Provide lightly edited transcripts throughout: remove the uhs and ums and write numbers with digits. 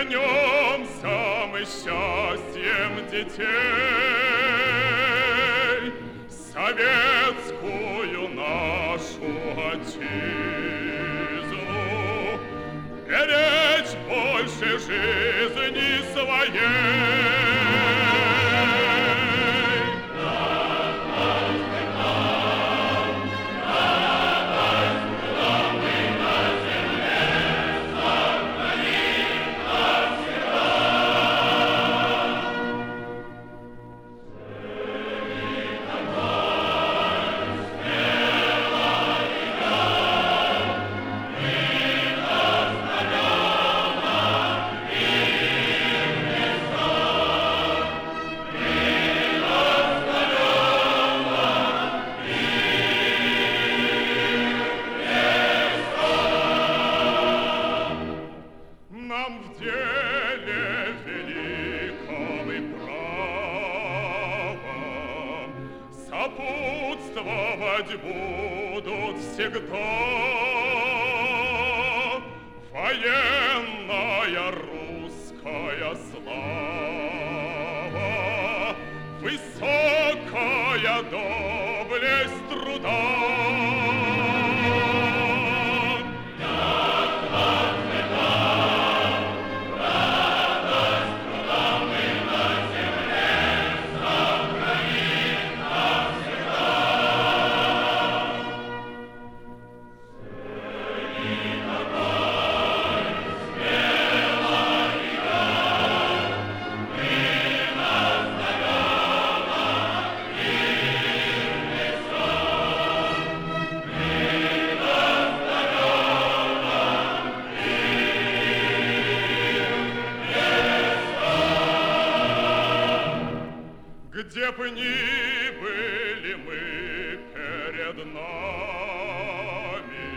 клянемся мы счастьем детей, советскую нашу отчизну беречь больше жизни своей. Нам в деле великом и правом сопутствовать будут всегда военная русская слава, высокая доблесть труда. Где бы ни были мы перед нами,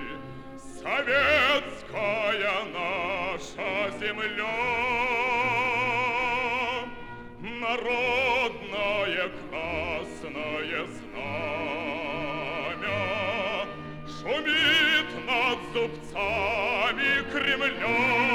советская наша земля, народное красное знамя шумит над зубцами Кремля.